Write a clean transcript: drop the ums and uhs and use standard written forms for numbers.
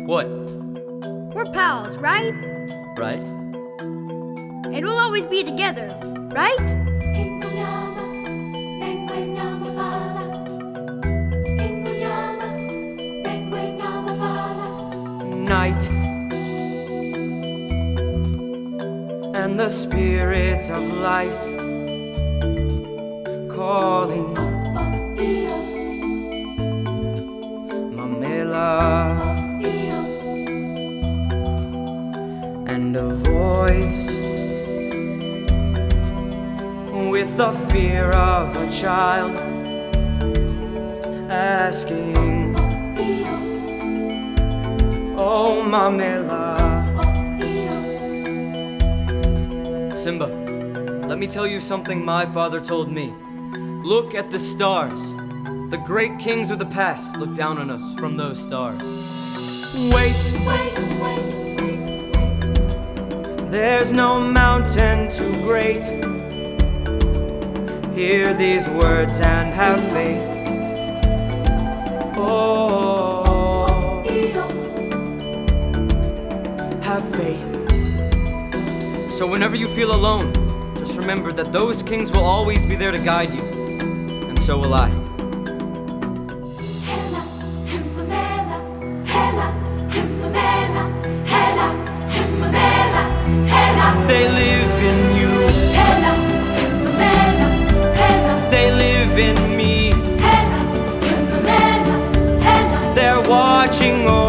What? We're pals, right? Right? And we'll always be together, right? Night and the spirit of life calling Mamela, and a voice with the fear of a child asking, oh Mamela. Simba, let me tell you something my father told me. Look at the stars. The great kings of the past look down on us from those stars. Wait, there's no mountain too great. Hear these words and have faith. Oh, have faith. So whenever you feel alone, just remember that those kings will always be there to guide you. And so will I. They live in you. They live in me. They're watching over